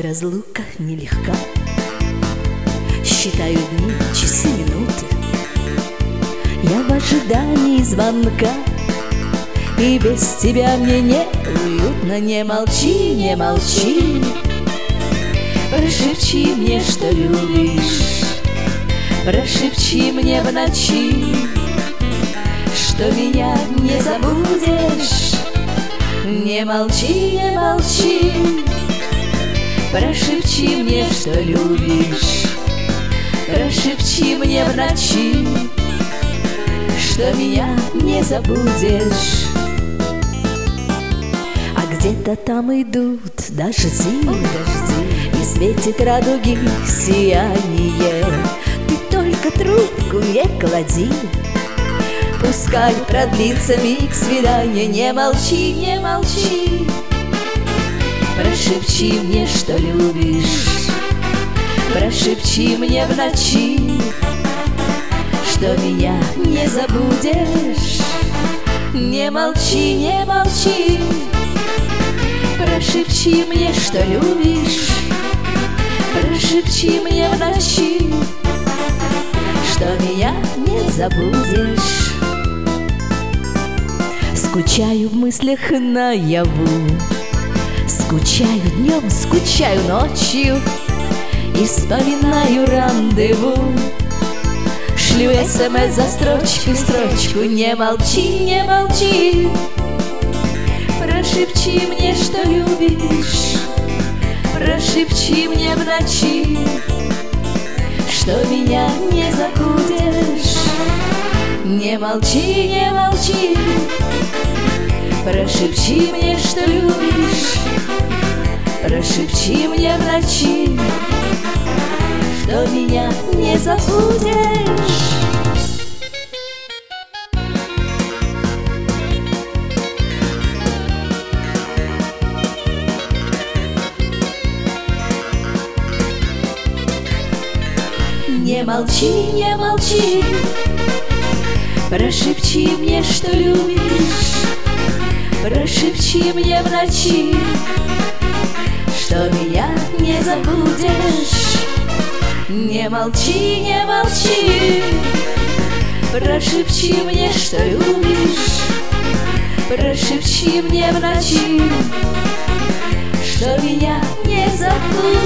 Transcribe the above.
тобой разлука нелегка. Считаю дни, часы, минуты. Я в ожидании звонка, и без тебя мне не уютно. Не молчи, не молчи, прошепчи мне, что любишь. Прошепчи мне в ночи, что меня не забудешь. Не молчи, не молчи, прошепчи мне, что любишь. Прошепчи мне в ночи, что меня не забудешь. А где-то там идут дожди, и светит радуги сияние. Ты только трубку не клади, пускай продлится миг свидания. Не молчи, не молчи, прошепчи мне, что любишь. Прошепчи мне в ночи, что меня не забудешь. Не молчи, не молчи, прошепчи мне, что любишь. Прошепчи мне в ночи, что меня не забудешь. Скучаю в мыслях наяву, скучаю днем, скучаю ночью, и вспоминаю рандеву. Шлю СМС за строчкой строчку. Не молчи, не молчи, прошепчи мне, что любишь. Прошепчи мне в ночи, что меня не забудешь. Не молчи, не молчи, прошепчи мне, что любишь. Прошепчи мне в ночи, что меня не забудешь. Не молчи, не молчи, прошепчи мне, что любишь. Прошепчи мне в ночи, что меня не забудешь. Не молчи, не молчи, прошепчи мне, что любишь. Прошепчи мне в ночи, что меня не забудешь.